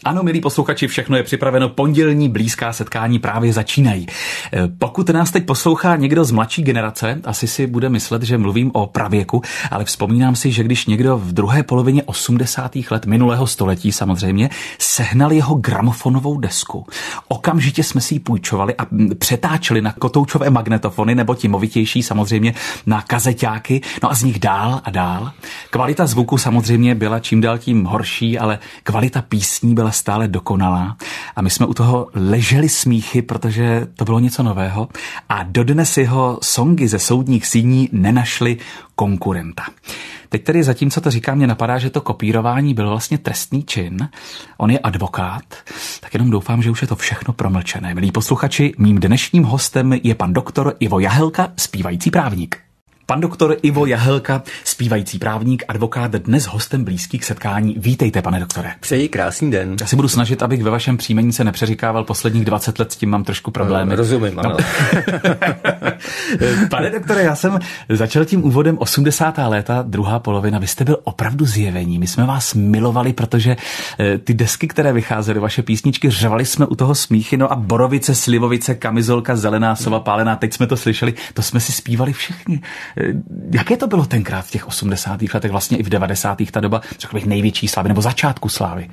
Ano, milí posluchači, všechno je připraveno, pondělní blízká setkání právě začínají. Pokud nás teď poslouchá někdo z mladší generace, asi si bude myslet, že mluvím o pravěku, ale vzpomínám si, že když někdo v druhé polovině 80. let minulého století samozřejmě sehnal jeho gramofonovou desku, okamžitě jsme si ji půjčovali a přetáčeli na kotoučové magnetofony, nebo ti movitější samozřejmě na kazeťáky, no a z nich dál a dál. Kvalita zvuku samozřejmě byla čím dál tím horší, ale kvalita písní byla stále dokonalá a my jsme u toho leželi smíchy, protože to bylo něco nového a dodnes jeho songy ze soudních síní nenašli konkurenta. Teď tedy zatímco to říkám, mě napadá, že to kopírování byl vlastně trestný čin. On je advokát, tak jenom doufám, že už je to všechno promlčené. Milí posluchači, mým dnešním hostem je pan doktor Ivo Jahelka, zpívající právník. Pan doktor Ivo Jahelka, zpívající právník, advokát, dnes hostem blízkých setkání. Vítejte, pane doktore. Přeji krásný den. Já si budu snažit, abych ve vašem příjmení se nepřeříkával posledních 20 let, s tím mám trošku problémy. Rozumím, ano. Pane doktore, já jsem začal tím úvodem 80. léta, druhá polovina. Vy jste byl opravdu zjevení. My jsme vás milovali, protože ty desky, které vycházely, vaše písničky, řvali jsme u toho smíchy, no a borovice, slivovice, kamizolka, zelená sova, pálená, teď jsme to slyšeli, to jsme si zpívali všichni. Jaké to bylo tenkrát v těch 80. letech, vlastně i v 90. ta doba, řekl bych, největší slávy nebo začátku slávy?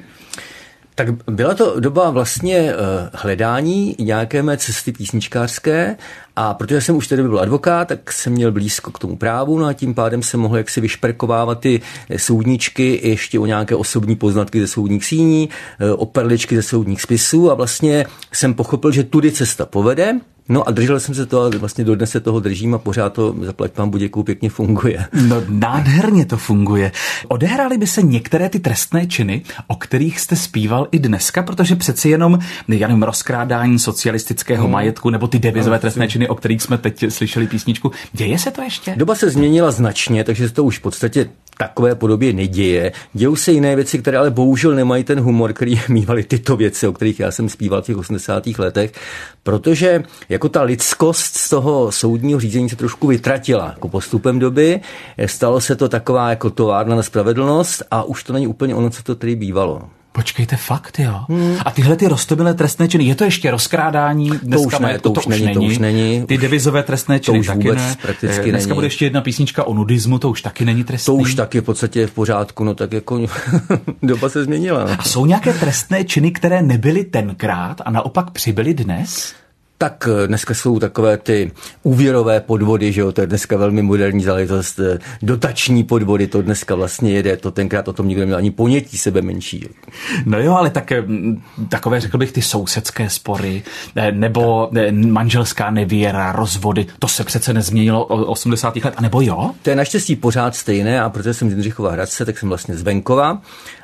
Tak byla to doba vlastně hledání nějaké mé cesty písničkářské a protože jsem už tedy byl advokát, tak jsem měl blízko k tomu právu, no a tím pádem jsem mohl jaksi vyšperkovávat ty soudničky ještě o nějaké osobní poznatky ze soudních síní, o perličky ze soudních spisů a vlastně jsem pochopil, že tudy cesta povede. No a držel jsem se toho a vlastně dodnes se toho držím a pořád to, zaplať pán Buděku, pěkně funguje. No nádherně to funguje. Odehrály by se některé ty trestné činy, o kterých jste zpíval i dneska, protože přeci jenom rozkrádání socialistického majetku nebo ty devizové trestné činy, o kterých jsme teď slyšeli písničku. Děje se to ještě? Doba se změnila značně, takže se to už v podstatě takové podobě neděje. Dějou se jiné věci, které ale bohužel nemají ten humor, který mývaly tyto věci, o kterých já jsem zpíval v těch 80. letech, protože jako ta lidskost z toho soudního řízení se trošku vytratila. Jako postupem doby stalo se to taková jako továrna na spravedlnost a už to není úplně ono, co to tedy bývalo. Počkejte, fakt, jo. A tyhle ty roztomilé trestné činy, je to ještě rozkrádání? Dneska to už není. Ty devizové trestné činy taky ne. Prakticky dneska není. Bude ještě jedna písnička o nudismu, to už taky není trestný. To už taky v podstatě v pořádku, no tak jako doba se změnila. A jsou nějaké trestné činy, které nebyly tenkrát a naopak přibyly dnes? Tak dneska jsou takové ty úvěrové podvody, že jo, to je dneska velmi moderní záležitost, dotační podvody, to dneska vlastně jede, to tenkrát o tom nikdo neměl ani ponětí sebe menší. No jo, ale takové, řekl bych, ty sousedské spory, nebo manželská nevěra, rozvody, to se přece nezměnilo od 80. let, anebo jo? To je naštěstí pořád stejné a protože jsem z Jindřichova Hradce, tak jsem vlastně z venkova.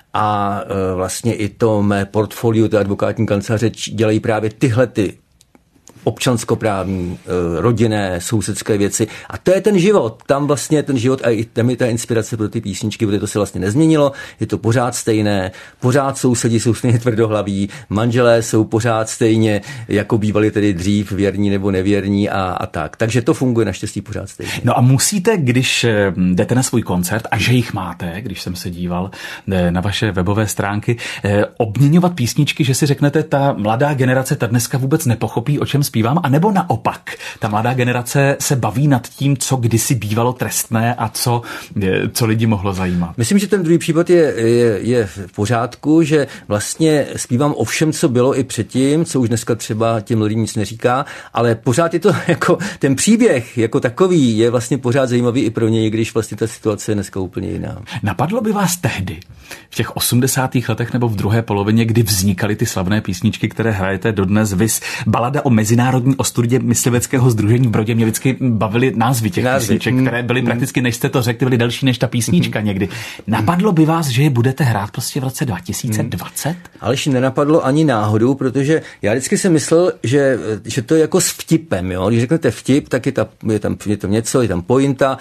A vlastně i to mé portfolio, té advokátní kanceláře dělají právě tyhle ty občanskoprávní, rodinné, sousedské věci. A to je ten život. Tam vlastně ten život a i tam je ta inspirace pro ty písničky, protože to se vlastně nezměnilo. Je to pořád stejné. Pořád sousedi jsou stejně tvrdohlaví. Manželé jsou pořád stejně, jako bývali tedy dřív, věrní nebo nevěrní a tak. Takže to funguje naštěstí pořád stejně. No a musíte, když jdete na svůj koncert, a že jich máte, když jsem se díval na vaše webové stránky, obměňovat písničky, že si řeknete, ta mladá generace ta dneska vůbec nepochopí, o čem zpívám, anebo naopak, ta mladá generace se baví nad tím, co kdysi bývalo trestné a co lidi mohlo zajímat. Myslím, že ten druhý případ je v pořádku, že vlastně zpívám o všem, co bylo i předtím, co už dneska třeba těm lidem nic neříká, ale pořád je to jako ten příběh jako takový je vlastně pořád zajímavý i pro něj, když vlastně ta situace je dneska úplně jiná. Napadlo by vás tehdy, v těch 80. letech nebo v druhé polovině, kdy vznikaly ty slavné písničky, které hrajete dodnes, vys balada o mezinárodní ostudě mysliveckého sdružení v Brodě, mě vždycky bavily názvy těch písniček, které byly prakticky, než jste to řekli, byly delší než ta písnička někdy. Napadlo by vás, že je budete hrát prostě v roce 2020? Alež nenapadlo ani náhodou, protože já vždycky jsem myslel, že to je jako s vtipem, jo? Když řeknete vtip, tak je tam něco, je tam pointa,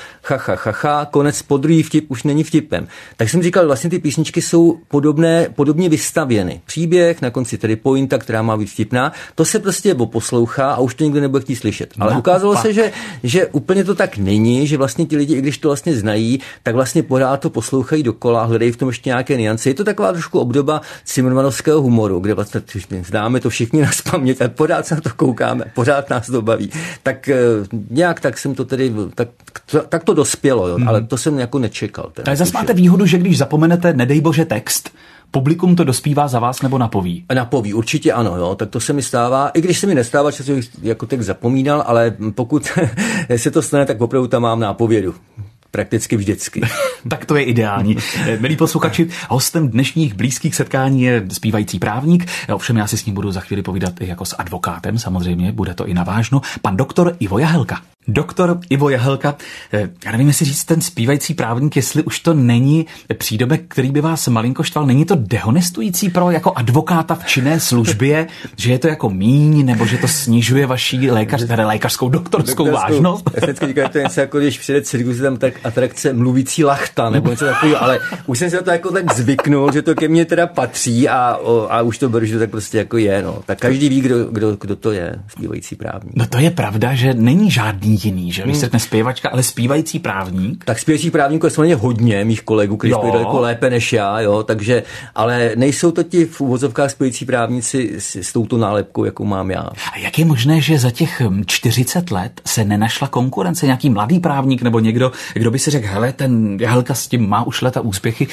konec, podruhý vtip už není vtipem. Tak jsem říkal, vlastně ty písničky jsou podobně vystavěny. Příběh, na konci tedy pointa, která má být vtipná, to se prostě poslouchá ucha a už to nikdo nebude chtít slyšet. Ale ukázalo se, že úplně to tak není, že vlastně ti lidi, i když to vlastně znají, tak vlastně pořád to poslouchají dokola, hledají v tom ještě nějaké niance. Je to taková trošku obdoba cimrmanovského humoru, kde vlastně známe to všichni na paměť a pořád se na to koukáme, pořád nás to baví. Tak nějak tak jsem to tedy, tak to dospělo, jo, ale to jsem jako nečekal. Ale zase máte výhodu, že když zapomenete, nedej bože, text, publikum to dospívá za vás nebo napoví? Napoví, určitě ano, jo, tak to se mi stává, i když se mi nestává, že jsem jako text zapomínal, ale pokud se to stane, tak opravdu tam mám nápovědu. Prakticky vždycky. Tak to je ideální. Milí posluchači, hostem dnešních blízkých setkání je zpívající právník, ovšem já si s ním budu za chvíli povídat i jako s advokátem, samozřejmě, bude to i navážno, pan doktor Ivo Jahelka. Doktor Ivo Jahelka, já nevím, jestli říct ten zpívající právník, jestli už to není přídomek, který by vás malinko štval, není to dehonestující pro jako advokáta v činné službě, že je to jako míň, nebo že to snižuje vaší lékařskou doktorskou vážnost? Já vždycky říkám, to je něco jako když přijde cirkus, tam tak atrakce mluvící lachta, nebo něco takového, ale už jsem se na to jako tak zvyknul, že to ke mně teda patří a už to beru, že to tak prostě jako je, no. Tak každý ví, kdo to je, zpívající právník. No to je pravda, že není žádný jiný, že? Vy jste ne zpěvačka, ale zpívající právník. Tak zpěvající právníků je samozřejmě hodně mých kolegů, kteří zpívají daleko lépe než já, jo, takže, ale nejsou to ti v uvozovkách zpěvající právníci s touto nálepkou, jakou mám já. A jak je možné, že za těch 40 let se nenašla konkurence, nějaký mladý právník nebo někdo, kdo by si řekl, hele, ten Jahelka s tím má už leta úspěchy,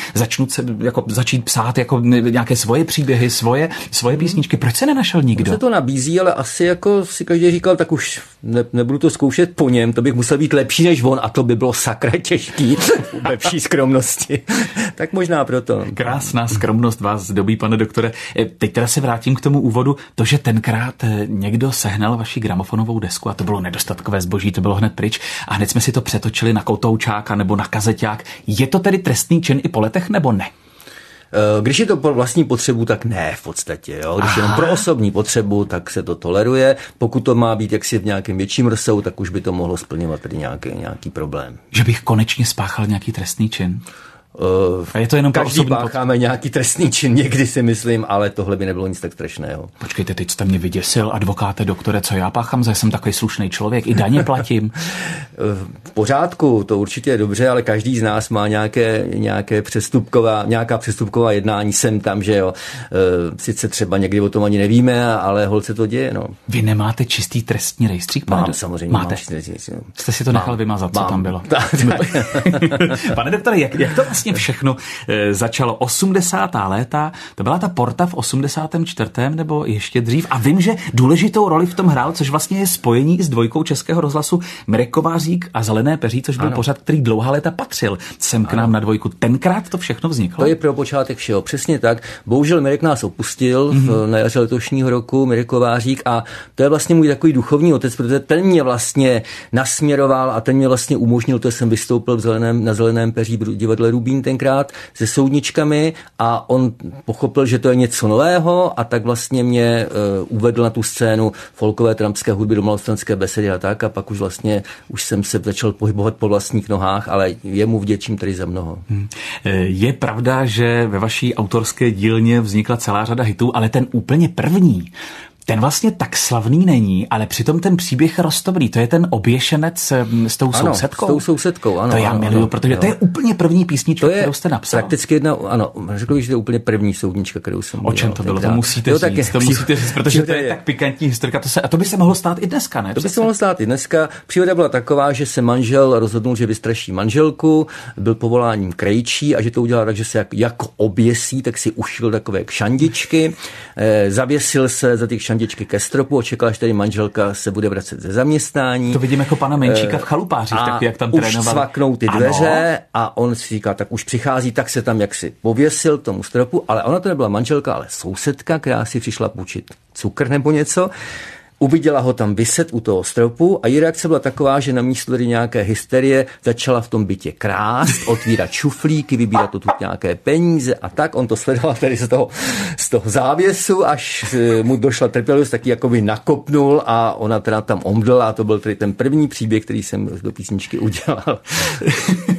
začít psát jako nějaké svoje příběhy, svoje písničky. Proč se nenašel nikdo? Se to nabízí, ale asi jako si každý říkal, tak už nebudu to zkoušet po něm, to bych musel být lepší než on a to by bylo sakra těžký ve vší skromnosti. Tak možná proto. Krásná skromnost vás zdobí, pane doktore. Teď teda se vrátím k tomu úvodu. To, že tenkrát někdo sehnal vaši gramofonovou desku a to bylo nedostatkové zboží, to bylo hned pryč a hned jsme si to přetočili na kotoučáka nebo na kazeťák. Je to tedy trestný čin i po letech nebo ne? Když je to pro vlastní potřebu, tak ne v podstatě. Jo? Když je jenom pro osobní potřebu, tak se to toleruje. Pokud to má být jaksi v nějakém větším rozsahu, tak už by to mohlo splňovat tedy nějaký problém. Že bych konečně spáchal nějaký trestný čin? A je to jenom každý pácháme nějaký trestný čin, někdy si myslím, ale tohle by nebylo nic tak strašného. Počkejte, teď jste mě vyděsil, advokáte, doktore, co já páchám, že jsem takový slušný člověk, i daně platím. V pořádku, to určitě je dobře, ale každý z nás má nějaká přestupková jednání sem tam, že jo. Sice třeba někdy o tom ani nevíme, ale holt se to děje, no. Vy nemáte čistý trestní rejstřík? Mám, samozřejmě. Máte. Jste si to nechal vymazat, co tam bylo? Pane doktore, jak to vlastně všechno začalo? 80. léta, to byla ta Porta v 84. nebo ještě dřív a vím, že důležitou roli v tom hrál, což vlastně je spojení s dvojkou Českého rozhlasu Mirek Kovářík a Zelené peří, což byl pořad, který dlouhá léta patřil sem k nám na dvojku. Tenkrát to všechno vzniklo? To je pro počátek všeho, přesně tak. Bohužel Mirek nás opustil na jaře letošního roku, Mirek Kovářík, a to je vlastně můj takový duchovní otec, protože ten mě vlastně nasměroval a ten mě vlastně umožnil, to jsem vystoupil na Zeleném peří v divadle Rubín tenkrát se soudničkami a on pochopil, že to je něco nového a tak vlastně mě uvedl na tu scénu folkové trampské hudby do malostranské besedy a tak a pak už jsem se začal pohybovat po vlastních nohách, ale jemu vděčím tady za mnoho. Je pravda, že ve vaší autorské dílně vznikla celá řada hitů, ale ten úplně první, ten vlastně tak slavný není, ale přitom ten příběh je roztobrý. To je ten Oběšenec s tou sousedkou. S tou sousedkou, ano. To já miluju, protože to je úplně první písnička, kterou jste napsal. Prakticky jedna, ano, řekl bych, že to je úplně první soudnička, kterou jsem udělal. O čem to bylo? To musíte říct, protože to je tak pikantní historka. A to by se mohlo stát i dneska, ne? To by se mohlo stát i dneska. Příhoda byla taková, že se manžel rozhodnul, že vystraší manželku, byl povoláním krejčí a že to udělal tak, že se jako oběsí, tak si ušil takové kšandičky, zavěsil se za těch kšandičky ke stropu, očekal, že tady manželka se bude vracet ze zaměstnání. To vidím jako pana Menšíka v Chalupářích, tak jak tam trénoval. Už svaknou ty dveře a on si říká, tak už přichází, tak se tam jaksi pověsil tomu stropu, ale ona to nebyla manželka, ale sousedka, která si přišla půjčit cukr nebo něco. Uviděla ho tam viset u toho stropu a její reakce byla taková, že na místo tady nějaké hysterie začala v tom bytě krást, otvírat šuflíky, vybírat tu nějaké peníze a tak. On to sledoval tady z toho závěsu, až mu došla trpělivost, taky jakoby nakopnul a ona teda tam omdlela a to byl tady ten první příběh, který jsem do písničky udělal.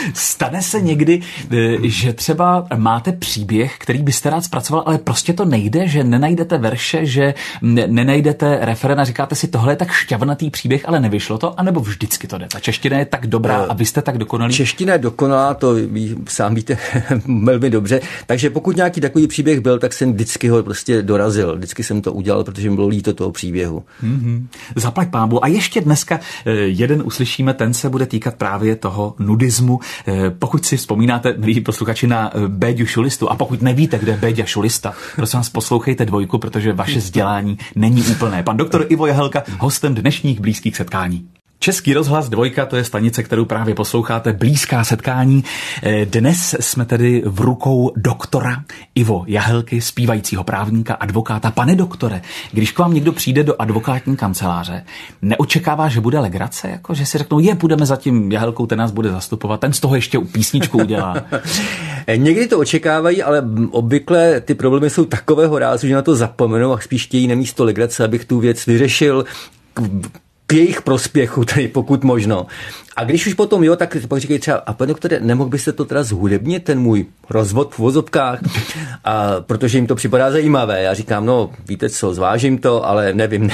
Stane se někdy, že třeba máte příběh, který byste rád zpracoval, ale prostě to nejde, že nenajdete verše, že nenajdete referent a říkáte si, tohle je tak šťavnatý příběh, ale nevyšlo to, anebo vždycky to jde? Ta čeština je tak dobrá a vy jste tak dokonalý? Čeština je dokonalá, to vy sám víte velmi dobře, takže pokud nějaký takový příběh byl, tak jsem vždycky ho prostě dorazil. Vždycky jsem to udělal, protože mi bylo líto toho příběhu. Zaplať pánbu. A ještě dneska jeden uslyšíme, ten se bude týkat právě toho nudismu. Pokud si vzpomínáte, milí posluchači, na Béďu Šulistu, a pokud nevíte, kde je Béďa Šulista, prosím vás, poslouchejte dvojku, protože vaše vzdělání není úplné. Pan doktor Ivo Jahelka, hostem dnešních blízkých setkání. Český rozhlas Dvojka, to je stanice, kterou právě posloucháte, blízká setkání. Dnes jsme tedy v rukou doktora Ivo Jahelky, zpívajícího právníka, advokáta. Pane doktore, když k vám někdo přijde do advokátní kanceláře, neočekává, že bude legrace? Jako, že si řeknou, půjdeme za tím Jahelkou, ten nás bude zastupovat, ten z toho ještě písničku udělá. Někdy to očekávají, ale obvykle ty problémy jsou takového rázu, že na to zapomenou a spíš chtějí na místo legrace, abych tu věc vyřešil k jejich prospěchu, tedy pokud možno. A když už potom tak pak říkají třeba, a pane doktore, nemohl byste to teda zhudebnit, ten můj rozvod v vozovkách, a protože jim to připadá zajímavé. Já říkám, no víte co, zvážím to, ale nevím.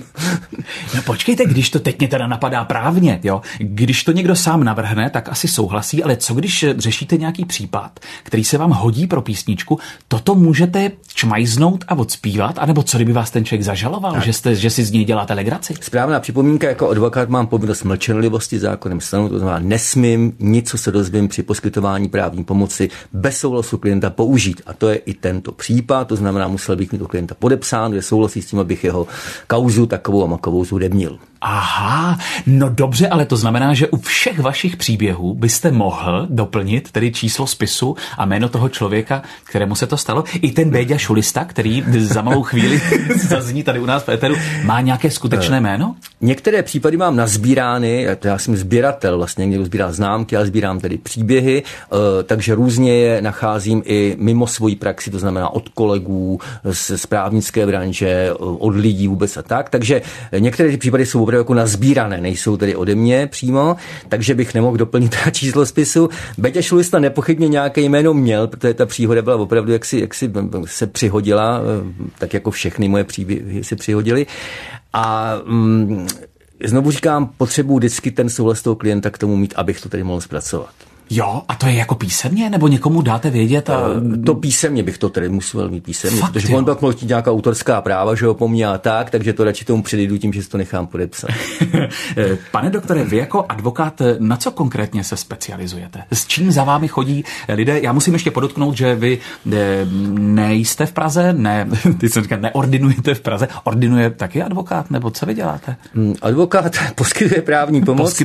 No počkejte, když to teď mě teda napadá právně, jo, když to někdo sám navrhne, tak asi souhlasí, ale co když řešíte nějaký případ, který se vám hodí pro písničku, toto můžete čmajznout a odspívat, anebo co kdyby vás ten člověk zažaloval, že si z něj děláte legraci? Správná připomínka, jako advokát mám povinnost mlčenlivosti zákonem stanu, to znamená nesmím nic, co se dozvím při poskytování právní pomoci bez souhlasu klienta použít. A to je i tento případ, to znamená, musel bych mít u klienta podepsán, že souhlasí s tím, abych jeho kauzu takovou a makovou zhudebnil. Aha, no dobře, ale to znamená, že u všech vašich příběhů byste mohl doplnit tedy číslo spisu a jméno toho člověka, kterému se to stalo. I ten Béďa Šulista, který za malou chvíli zazní tady u nás v éteru, má nějaké skutečné jméno? Některé případy mám nazbírány, já jsem sběratel, vlastně někdo sbírá známky, já sbírám tedy příběhy, takže různě je nacházím i mimo svoji praxi, to znamená od kolegů z právnické branže, od lidí vůbec a tak, takže některé ty případy jsou opravdu jako nazbírané, nejsou tedy ode mě přímo, takže bych nemohl doplnit číslo spisu. Béďa Šulista nepochybně nějaké jméno měl, protože ta příhoda byla opravdu jaksi se přihodila, tak jako všechny moje příběhy se přihodily. A znovu říkám, potřebuji vždycky ten souhlas toho klienta k tomu mít, abych to tedy mohl zpracovat. Jo, a to je jako písemně, nebo někomu dáte vědět? To písemně bych to tedy musel mít písemně, fakt, protože on pak mohl chtít nějaká autorská práva, že ho po mně a tak, takže to radši tomu předjdu tím, že si to nechám podepsat. Pane doktore, vy jako advokát, na co konkrétně se specializujete? S čím za vámi chodí lidé? Já musím ještě podotknout, že vy nejste v Praze, neordinujete v Praze. Ordinuje taky advokát, nebo co vy děláte? Advokát poskytuje právní pomoc.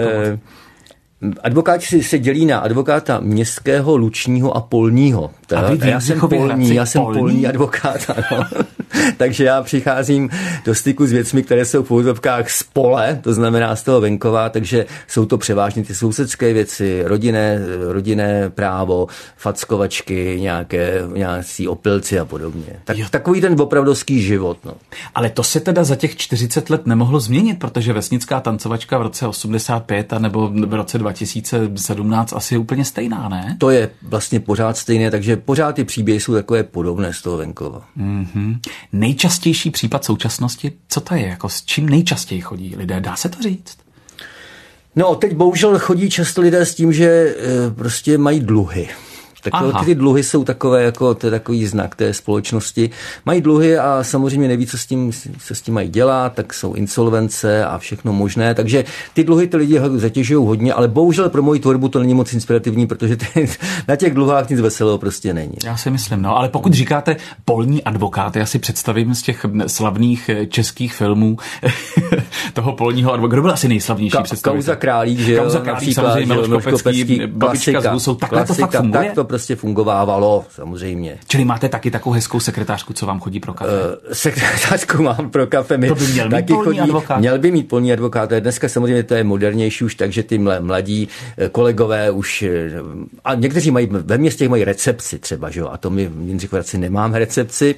Advokáti se dělí na advokáta městského, lučního a polního. Já jsem polní advokát, ano. Takže já přicházím do styku s věcmi, které jsou v úzovkách z pole, to znamená z toho venkova, takže jsou to převážně ty sousedské věci, rodinné právo, fackovačky, nějací opilci a podobně. Takový ten opravdovský život. No. Ale to se teda za těch 40 let nemohlo změnit, protože vesnická tancovačka v roce 85 nebo v roce 2017 asi je úplně stejná, ne? To je vlastně pořád stejné, takže pořád ty příběhy jsou takové podobné z toho venkova. Mm-hmm. Nejčastější případ současnosti, co to je? Jako s čím nejčastěji chodí lidé? Dá se to říct? No, teď bohužel chodí často lidé s tím, že prostě mají dluhy. Tak ty dluhy jsou takové, jako to je takový znak té společnosti. Mají dluhy a samozřejmě neví, co s tím mají dělat, tak jsou insolvence a všechno možné. Takže ty dluhy ty lidi zatěžují hodně, ale bohužel pro moji tvorbu to není moc inspirativní, protože na těch dluhách nic veselého prostě není. Já si myslím, no, ale pokud říkáte polní advokát, já si představím z těch slavných českých filmů toho polního advokáta. Kdo byl asi nejslavnější představitel? Kauza Králík, že jo? Kauza Králík, samozřejmě Miloš Kopecký, Babička z Husou. Takhle to fakt funguje? Tak to prostě fungovávalo, samozřejmě. Čili máte taky takovou hezkou sekretářku, co vám chodí pro kafe? Sekretářku mám pro kafe. To by měl mít polní advokát. Měl by mít polní advokát. Dneska samozřejmě to je modernější už, takže ty mladí kolegové už, a někteří mají, ve městě mají recepci třeba, že jo, a to my v Jindřichovi nemáme recepci,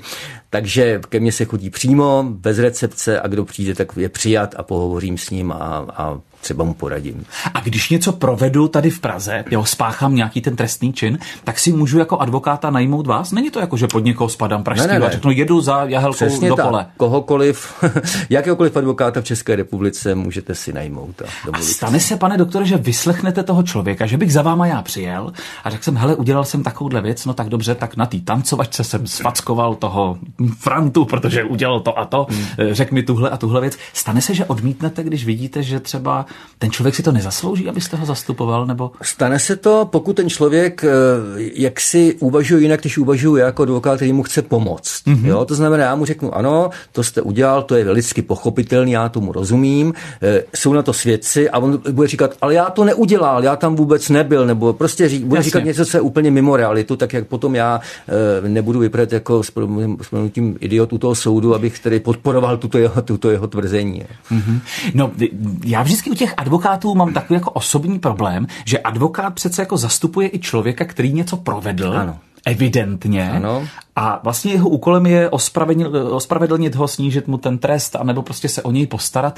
Takže ke mně se chodí přímo, bez recepce a kdo přijde, tak je přijat a pohovořím s ním a třeba mu poradím. A když něco provedu tady v Praze, spáchám nějaký ten trestný čin, tak si můžu jako advokáta najmout vás? Není to jako, že pod někoho spadám pražského a řeknu, jedu za Jahelkou přesně do tak. pole. Kohokoliv, jakéhokoliv advokáta v České republice můžete si najmout. A stane se, pane doktore, že vyslechnete toho člověka, že bych za váma já přijel a řekl jsem, hele, udělal jsem takovouhle věc, no tak dobře, tak na té tancovačce jsem sfackoval toho Frantu, protože udělal to a to, řekl mi tuhle a tuhle věc. Stane se, že odmítnete, když vidíte, že třeba ten člověk si to nezaslouží, abyste ho zastupoval, nebo? Stane se to, pokud ten člověk jak si uvažuje jinak, když uvažuji jako advokát, který mu chce pomoct. Mm-hmm. Jo? To znamená, já mu řeknu, ano, to jste udělal, to je lidsky pochopitelný, já tomu rozumím, jsou na to svědci a on bude říkat, ale já to neudělal, já tam vůbec nebyl, nebo prostě bude říkat něco, co je úplně mimo realitu, tak jak potom já nebudu vypadat jako s tím idiot u toho soudu, abych tedy podporoval tuto jeho tvrzení. Mm-hmm. No, já vždycky u těch advokátů mám takový jako osobní problém, že advokát přece jako zastupuje i člověka, který něco provedl. Ano. Evidentně. Ano. A vlastně jeho úkolem je ospravedlnit ho, snížit mu ten trest, anebo prostě se o něj postarat.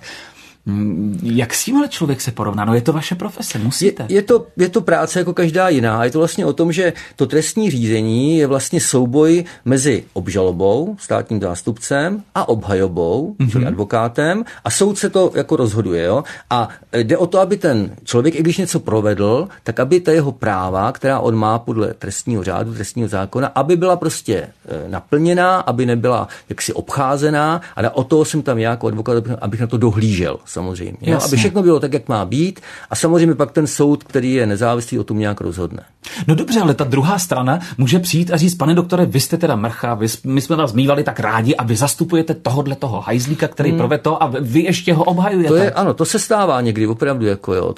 Jak s tímhle člověk se porovná? No je to vaše profese, musíte. Je to práce jako každá jiná. Je to vlastně o tom, že to trestní řízení je vlastně souboj mezi obžalobou, státním zástupcem a obhajobou, čili advokátem, a soudce to jako rozhoduje. Jo? A jde o to, aby ten člověk, i když něco provedl, tak aby ta jeho práva, která on má podle trestního řádu, trestního zákona, aby byla prostě naplněná, aby nebyla jaksi obcházená, ale o toho jsem tam já jako advokát, abych na to dohlížel. Samozřejmě. Jo? Aby všechno bylo tak, jak má být a samozřejmě pak ten soud, který je nezávislý, o tom nějak rozhodne. No dobře, ale ta druhá strana může přijít a říct, pane doktore, vy jste teda mrcha, my jsme vás mývali tak rádi a vy zastupujete toho hajzlíka, který provedl to a vy ještě ho obhajujete. Ano, to se stává někdy opravdu. Jako, jo.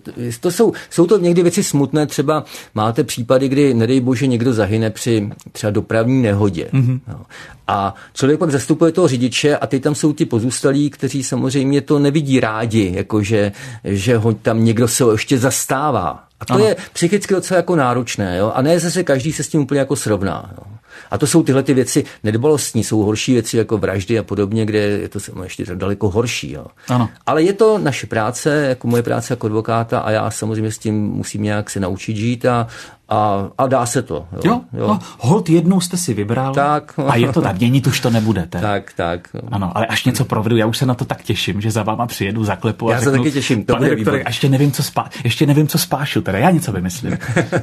Jsou to někdy věci smutné, třeba máte případy, kdy nedej bože někdo zahyne při třeba dopravní nehodě. Mm-hmm. Jo. A člověk pak zastupuje toho řidiče a teď tam jsou ti pozůstalí, kteří samozřejmě to nevidí rádi, jakože že ho tam někdo se ještě zastává. A to je psychicky docela jako náročné, jo? A ne zase každý se s tím úplně jako srovná. Jo? A to jsou tyhle ty věci nedbalostní, jsou horší věci jako vraždy a podobně, kde je to ještě daleko horší. Jo? Ano. Ale je to naše práce, jako moje práce jako advokáta a já samozřejmě s tím musím nějak se naučit žít a dá se to. Jo. Holt jednou jste si vybral tak. A je to tak, měnit už to nebudete. Tak. Ano, ale až něco provedu, já už se na to tak těším, že za váma přijedu, zaklepu a já řeknu, se taky těším, to bude výborné. Ještě nevím, co spášu, teda já něco vymyslím.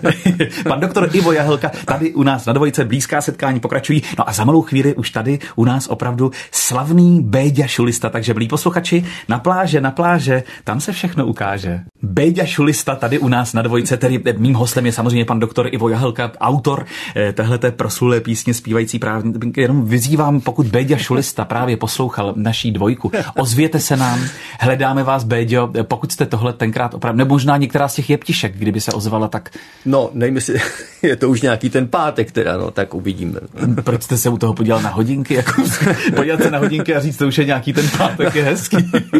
Pan doktor Ivo Jahelka tady u nás na Dvojce, blízká setkání pokračují. No a za malou chvíli už tady u nás opravdu slavný Béďa Šulista, takže milí posluchači, na pláže, tam se všechno ukáže. Béďa Šulista tady u nás na Dvojce, tedy mým hostem je samozřejmě pan doktor Ivo Jahelka, autor téhleté proslulé písně zpívající právě. Jenom vyzývám, pokud Béďa Šulista právě poslouchal naší Dvojku, ozvěte se nám, hledáme vás, Béďo, pokud jste tohle tenkrát opravdu, nebo možná některá z těch jeptišek, kdyby se ozvala, tak... No, nevím, jestli je to už nějaký ten pátek teda, no, tak uvidíme. Proč jste se u toho podíval na hodinky? Jako, podívat se na hodinky a říct, to už je nějaký ten pátek, je hezký.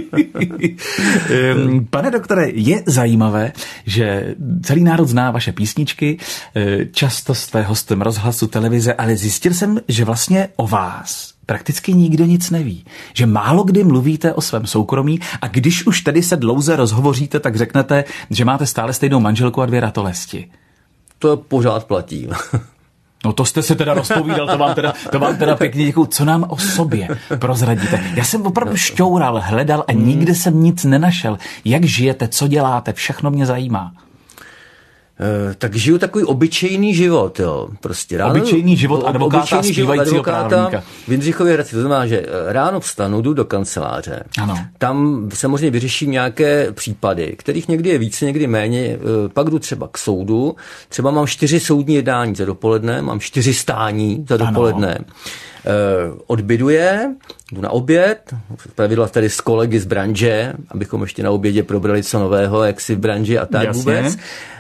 Pane doktore, je zajímavé, že celý národ zná vaše písničky, často jste hostem rozhlasu, televize, ale zjistil jsem, že vlastně o vás prakticky nikdo nic neví. Že málo kdy mluvíte o svém soukromí a když už tedy se dlouze rozhovoříte, tak řeknete, že máte stále stejnou manželku a 2 ratolesti. To pořád platí. No to jste se teda rozpovídal, to vám teda pěkně děkuju. Co nám o sobě prozradíte? Já jsem opravdu šťoural, hledal a nikde jsem nic nenašel. Jak žijete, co děláte, všechno mě zajímá. Tak žiju takový obyčejný život, jo. Prostě ráno, obyčejný život advokáta, zpívajícího právníka. V Jindřichově Hradci, to znamená, že ráno vstanu, jdu do kanceláře. Ano. Tam samozřejmě vyřeším nějaké případy, kterých někdy je více, někdy méně. Pak jdu třeba k soudu. Třeba mám 4 soudní jednání za dopoledne, mám 4 stání za dopoledne. Odbyduje, jdu na oběd, pravidla tady s kolegy z branže, abychom ještě na obědě probrali co nového, jak si v branži a tak. Jasně. Vůbec.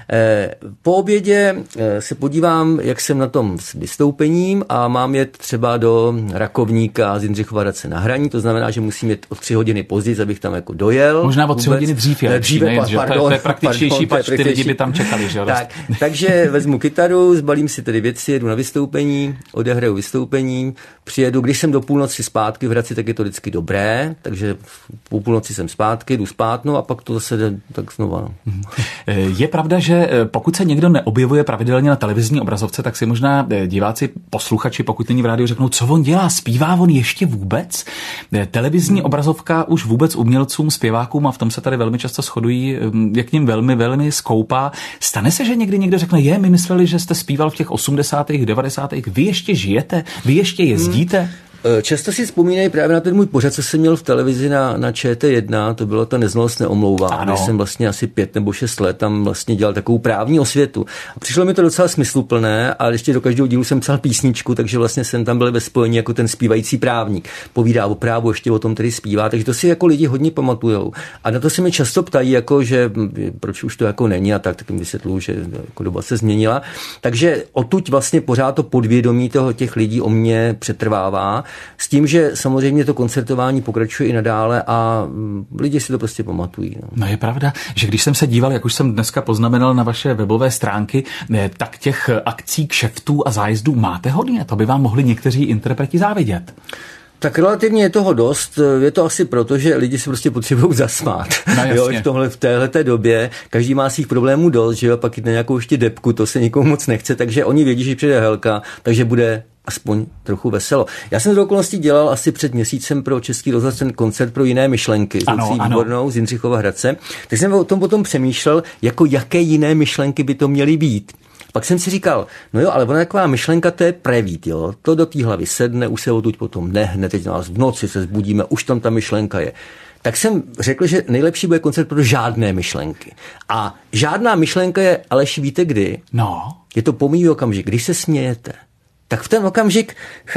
Po obědě se podívám, jak jsem na tom s vystoupením a mám jet třeba do Rakovníka z Jindřichova Hradce na Hraní, to znamená, že musím jet o 3 hodiny později, abych tam jako dojel. Možná o 3 hodiny dřív je lepší, to je praktičtější, pač ty lidi by tam čekali. Že? Takže vezmu kytaru, zbalím si tedy věci, jedu na vystoupení, odehraju vystoupení, přijedu, když jsem do půlnoci zpátky v Hradci, tak je to vždycky dobré, takže po půlnoci jsem zpátky, jdu spát, no a pak to zase jde tak znova. No. Je pravda, že pokud se někdo neobjevuje pravidelně na televizní obrazovce, tak si možná diváci, posluchači, pokud není v rádiu, řeknou, co on dělá, zpívá on ještě vůbec? Televizní obrazovka už vůbec umělcům, zpěvákům, a v tom se tady velmi často shodují, je k nim velmi, velmi skoupá. Stane se, že někdy někdo řekne, my mysleli, že jste zpíval v těch 80. 90. Vy ještě žijete? Vy ještě jezdíte? Často si vzpomínají právě na ten můj pořad, co jsem měl v televizi na ČT1, to bylo ta Neznalost neomlouvá, kde jsem vlastně asi 5 nebo 6 let tam vlastně dělal takovou právní osvětu. A přišlo mi to docela smysluplné a ještě do každého dílu jsem psal písničku, takže vlastně jsem tam byl ve spojení jako ten zpívající právník. Povídá o právu, ještě o tom tedy zpívá, takže to si jako lidi hodně pamatujou. A na to se mi často ptají, jako, že proč už to jako není a tak jim vysvětluju, že jako doba se změnila. Takže odtud vlastně pořád to podvědomí těch lidí o mě přetrvává. S tím, že samozřejmě to koncertování pokračuje i nadále a lidi si to prostě pamatují. No je pravda, že když jsem se díval, jak už jsem dneska poznamenal na vaše webové stránky, tak těch akcí, kšeftů a zájezdů máte hodně. To by vám mohli někteří interpreti závidět. Tak relativně je toho dost, je to asi proto, že lidi se prostě potřebují zasmát. No, jo, v téhleté době každý má svých problémů dost, že jo, pak jít na nějakou ještě depku, to se nikomu moc nechce, takže oni vědí, že přijde Helka, takže bude aspoň trochu veselo. Já jsem z okolností dělal asi před měsícem pro Český rozhlas ten koncert pro jiné myšlenky, výbornou z Jindřichova Hradce. Tak jsem o tom potom přemýšlel, jako jaké jiné myšlenky by to měly být. Pak jsem si říkal, no jo, ale ona taková myšlenka, to je prevít, jo. To do té hlavy sedne, už se odtud potom nehne, teď nás v noci se zbudíme, už tam ta myšlenka je. Tak jsem řekl, že nejlepší bude koncert pro žádné myšlenky. A žádná myšlenka je, Aleši, víte kdy? No. Je to pomíjivý okamžik, když se smějete. Tak v ten okamžik,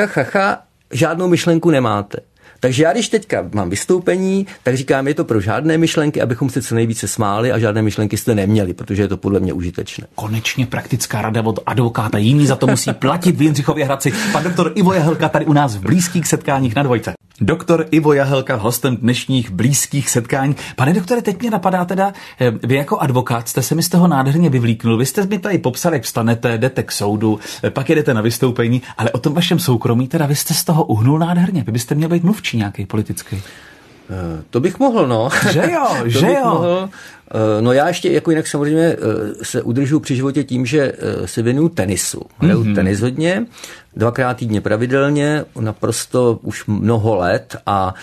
žádnou myšlenku nemáte. Takže já, když teďka mám vystoupení, tak říkám, je to pro žádné myšlenky, abychom se co nejvíce smáli a žádné myšlenky jste neměli, protože je to podle mě užitečné. Konečně praktická rada od advokáta, jiný za to musí platit v Jindřichově Hradci. Pan doktor Ivo Jahelka tady u nás v blízkých setkáních na Dvojce. Doktor Ivo Jahelka, hostem dnešních blízkých setkání. Pane doktore, teď mě napadá teda, vy jako advokát jste se mi z toho nádherně vyvlíknul. Vy jste mi tady popsali, jak vstanete, jdete k soudu, pak jedete na vystoupení, ale o tom vašem soukromí teda vy jste z toho uhnul nádherně. Vy byste měl být mluvčí nějaký politický. To bych mohl, no. Že jo. Mohl. No já ještě jako jinak samozřejmě se udržuji při životě tím, že se věnuju tenisu. Hraju tenis hodně, 2krát týdně pravidelně, naprosto už mnoho let a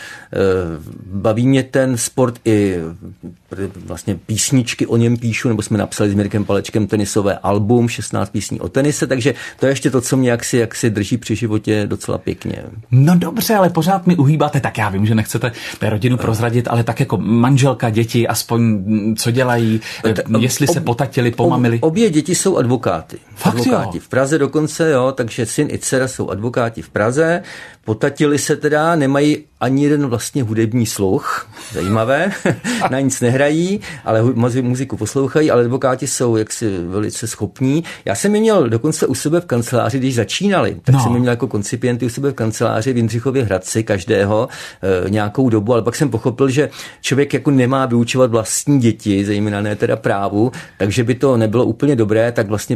baví mě ten sport i vlastně písničky o něm píšu, nebo jsme napsali s Mirkem Palečkem tenisové album, 16 písní o tenise, takže to je ještě to, co mě jaksi drží při životě docela pěkně. No dobře, ale pořád mi uhýbáte, tak já vím, že nechcete té rodinu prozradit, ale tak jako manželka, děti, aspoň co dělají, jestli se potatili, pomamili. Obě děti jsou advokáty. Fakt advokáti jo? V Praze dokonce, jo, takže syn i dcera jsou advokáti v Praze, potatili se teda, nemají ani jeden vlastně hudební sluch, zajímavé, na nic nehrají, ale muziku poslouchají, ale advokáti jsou jaksi velice schopní. Já jsem je měl dokonce u sebe v kanceláři, když začínali, tak jsem je měl jako koncipienty u sebe v kanceláři v Jindřichově Hradci každého nějakou dobu, ale pak jsem pochopil, že člověk jako nemá vyučovat vlastní děti, zejména ne teda právu, takže by to nebylo úplně dobré, tak vlastně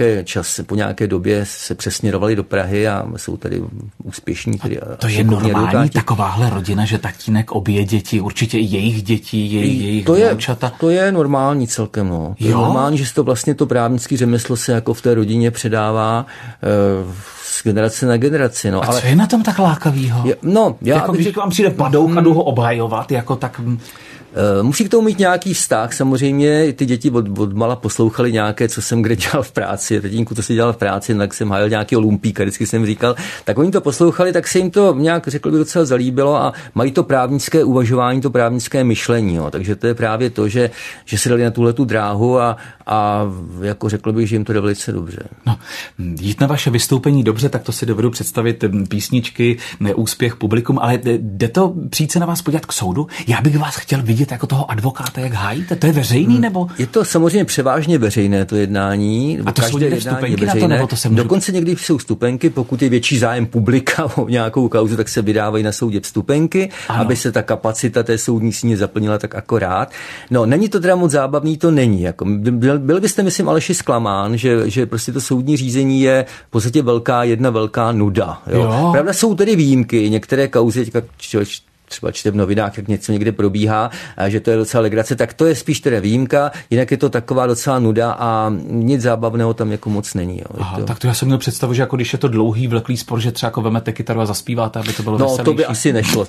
po nějaké době se přesměrovali do Prahy a jsou tady úspěšní. To je normální takováhle rodina, že tatínek obě děti, určitě i jejich děti, jejich vnoučata. To je normální celkem, no. To je normální, že to vlastně to právnické řemeslo se jako v té rodině předává z generace na generaci. No. A co je na tom tak lákavýho? Když k vám přijde padouch a jdu ho obhajovat, jako tak... Musí k tomu mít nějaký vztah, samozřejmě ty děti od mala poslouchali nějaké, co jsem kde dělal v práci, tatínku, to si dělal v práci, tak jsem hájil nějaký lumpíka, vždycky jsem říkal, tak oni to poslouchali, tak se jim to nějak, řekl bych, docela zalíbilo a mají to právnické uvažování, to právnické myšlení, jo. Takže to je právě to, že se dali na tuhletu dráhu a jako řekl bych, že jim to jde velice dobře. No, jít na vaše vystoupení dobře, tak to si dovedu představit, písničky, úspěch, publikum, ale jde to přijít se na vás podívat k soudu? Já bych vás chtěl vidět jako toho advokáta, jak hájíte. To je veřejný, nebo? Je to samozřejmě převážně veřejné to jednání. A to jsou někde vstupenky na to, nebo to se může... Dokonce někdy jsou vstupenky, pokud je větší zájem publika o nějakou kauzu, tak se vydávají na soudě vstupenky, aby se ta kapacita té soudní síně zaplnila tak akorát. No, není to teda moc zábavný, to není. Jako, byl byste, myslím, Aleši, zklamán, že prostě to soudní řízení je v podstatě jedna velká nuda. Jo? Pravda, jsou tedy výjimky, některé kauzy, třeba čte v novinách, jak něco někde probíhá, a že to je docela legrace, tak to je spíš teda výjimka, jinak je to taková docela nuda a nic zábavného tam jako moc není. Jo. Aha, tak to já jsem měl představu, že jako když je to dlouhý vleklý spor, že třeba jako vemete kytaru a zaspíváte, aby to bylo veselější. No, to by asi nešlo.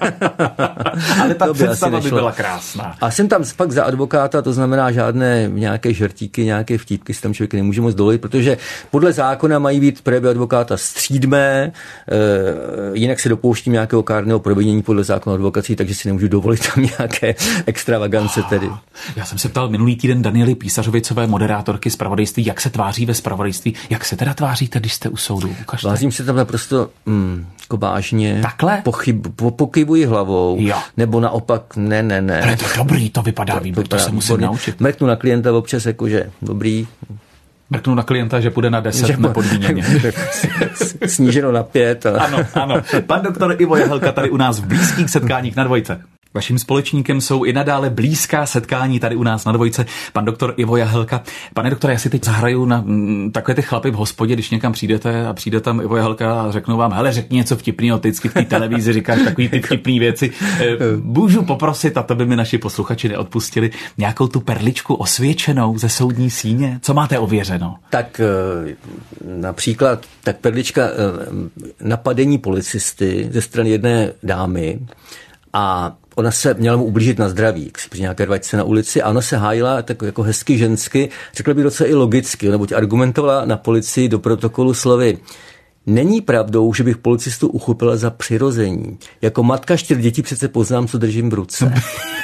Ale ta představa by byla krásná. A jsem tam pak za advokáta, to znamená žádné nějaké žertíky, nějaké vtípky si tam člověk nemůže moc dovolit, protože podle zákona mají být projevy advokáta střídmé, jinak se dopouštím nějakého kárného provinění podle zákona advokací, takže si nemůžu dovolit tam nějaké extravagance tedy. Já jsem se ptal minulý týden Daniely Písařovicové, moderátorky zpravodajství, jak se tváří ve zpravodajství. Jak se teda tváříte, když jste u soudu? Ukažte. Tvářím se tam naprosto jako vážně. Takhle? Pokyvuji hlavou. Jo. Nebo naopak ne. Ale to dobrý, to vypadá výborně, to se musím naučit. Mrknu na klienta občas jakože dobrý. Mrknu na klienta, že půjde na 10 nepodmíněně. Sníženo na 5. Ano. Pan doktor Ivo Jahelka tady u nás v blízkých setkáních na Dvojce. Vaším společníkem jsou i nadále blízká setkání tady u nás na Dvojce. Pan doktor Ivo Jahelka. Pane doktore, já si teď zahraju na takové ty chlapy v hospodě, když někam přijdete a přijde tam Ivo Jahelka a řeknou vám, hele, řekni něco vtipného, ty vždycky v té televizi říkáš takový ty vtipný věci. Můžu poprosit, a to by mi naši posluchači neodpustili, nějakou tu perličku osvědčenou ze soudní síně? Co máte ověřeno? Tak například, tak perlička napadení policisty ze strany jedné dámy a ona se měla mu ublížit na zdraví, při nějaké rvačce na ulici a ona se hájila tak jako hezky žensky, řekla bych docela i logicky, neboť argumentovala na policii do protokolu slovy: není pravdou, že bych policistu uchopila za přirození. Jako matka 4 dětí přece poznám, co držím v ruce.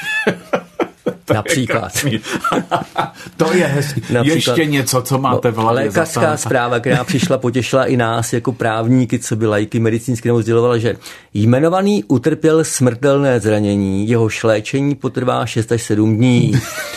Například. To je hezký. Ještě něco, co máte v hlavě. Lékařská zpráva, která přišla, potěšila i nás jako právníky, co by lajky medicínské, nebo sdělovala, že jmenovaný utrpěl smrtelné zranění, jehož léčení potrvá 6 až 7 dní.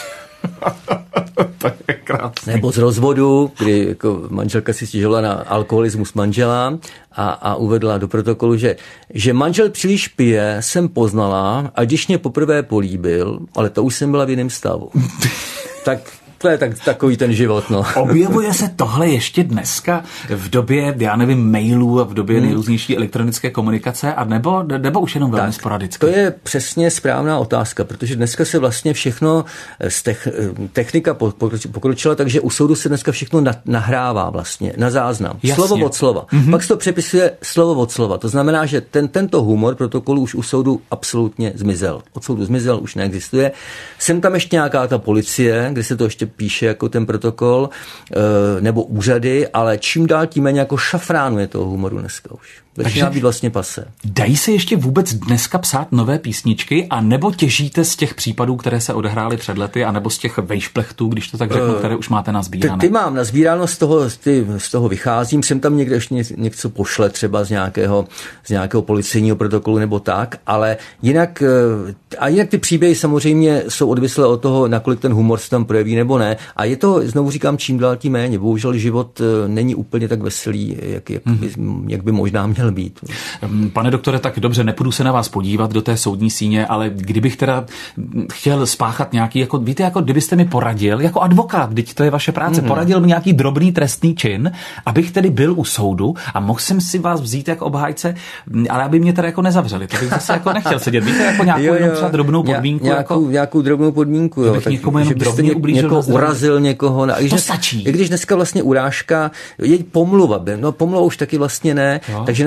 To je krásný. Nebo z rozvodu, kdy jako manželka si stěžovala na alkoholismus manžela a uvedla do protokolu, že manžel příliš pije, jsem poznala, a když mě poprvé políbil, ale to už jsem byla v jiném stavu. Tak to je takový ten život, no. Objevuje se tohle ještě dneska v době, já nevím, mailů a v době nejrůznější elektronické komunikace, a nebo už jenom velmi sporadicky? To je přesně správná otázka, protože dneska se vlastně všechno technika pokročila, takže u soudu se dneska všechno nahrává vlastně, na záznam. Jasně. Slovo od slova. Pak se to přepisuje slovo od slova. To znamená, že tento humor protokolu už u soudu absolutně zmizel. Od soudu zmizel, už neexistuje. Jsem tam ještě nějaká ta policie, kde se to ještě píše jako ten protokol, nebo úřady, ale čím dál tím méně jako šafránuje toho humoru dneska už. Začíná být vlastně pase. Dají se ještě vůbec dneska psát nové písničky, a nebo těžíte z těch případů, které se odehrály před lety, anebo z těch vejšplechtů, když to tak řeknu, které už máte nazbírané? Ty mám nazbíráno, z toho vycházím, jsem tam někde ještě něco pošle, třeba z nějakého policejního protokolu nebo tak, ale jinak ty příběhy samozřejmě jsou odvislé od toho, nakolik ten humor se tam projeví nebo ne. A je to, znovu říkám, čím dál tím méně. Bohužel život není úplně tak veselý, jak by možná měl být. Pane doktore, tak dobře, nepůjdu se na vás podívat do té soudní síně, ale kdybych teda chtěl spáchat nějaký, jako víte, jako kdybyste mi poradil, jako advokát, vždyť to je vaše práce, poradil mi nějaký drobný trestný čin, abych tedy byl u soudu a mohl jsem si vás vzít jako obhájce, ale aby mě teda jako nezavřeli. To bych zase jako nechtěl sedět. Víte, jako nějakou třeba drobnou podmínku. Nějakou drobnou podmínku, jo. Tak někomu jenom drobně ublížil. Někoho urazil někoho. To stačí. I když dneska vlastně urážka je pomluva. No pomluva už taky vlastně ne. Jo. Takže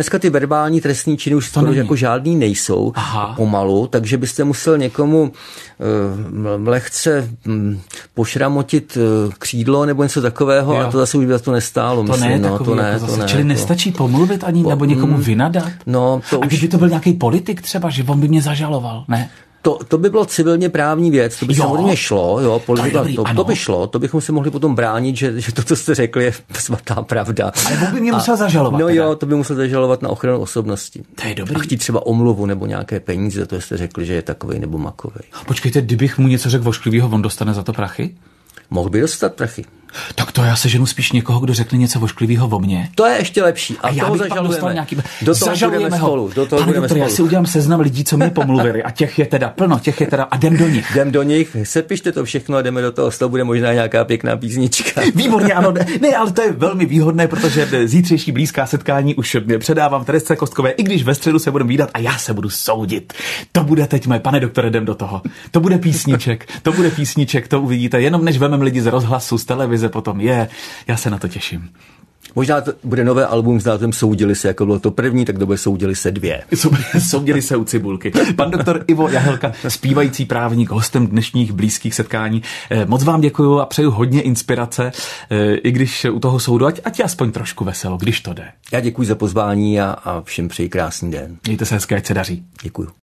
dneska ty verbální trestní činy už skoro jako žádný nejsou. Aha. Pomalu, takže byste musel někomu lehce pošramotit křídlo nebo něco takového, jo. A to zase už by to nestálo. To myslím, ne, to ne. Čili nestačí pomluvit ani nebo někomu vynadat? No, to a kdyby to byl nějaký politik třeba, že on by mě zažaloval, ne? To by bylo civilně právní věc, to by samozřejmě šlo, jo, politika, to by šlo, to bychom se mohli potom bránit, že to, co jste řekli, je svatá pravda. Ale on by mě musel zažalovat. No teda. Jo, to by musel zažalovat na ochranu osobnosti. To je dobrý. A chtít třeba omluvu nebo nějaké peníze, to jste řekli, že je takovej nebo makovej. Počkejte, kdybych mu něco řekl vošklivýho, on dostane za to prachy? Mohl by dostat prachy. Tak to já seženu spíš někoho, kdo řekne něco vošklivýho o mně. To je ještě lepší. A já bych pak dostal nějaký... Do toho budeme spolu. Pane doktore, já si udělám seznam lidí, co mě pomluvili. A těch je teda plno, a jdem do nich. Jdem do nich, sepište to všechno a jdeme do toho. Z toho bude možná nějaká pěkná písnička. Výborně, ano. Ne, ale to je velmi výhodné, protože zítřejší blízká setkání už předávám Teresce Kostkové, i když ve středu se budeme vídat a já se budu soudit. To bude teď moje, pane doktore, jdem do toho. To bude písniček, to uvidíte. Jenom než vemem lidi z rozhlasu, z televize, potom já se na to těším. Možná to bude nové album s názvem Soudili se, jako bylo to první, tak to bude Soudili se 2. Soudili se u cibulky. Pan doktor Ivo Jahelka, zpívající právník, hostem dnešních blízkých setkání. Moc vám děkuju a přeju hodně inspirace, i když u toho soudu, ať aspoň trošku veselo, když to jde. Já děkuji za pozvání a všem přeji krásný den. Mějte se hezky, ať se daří. Děkuju.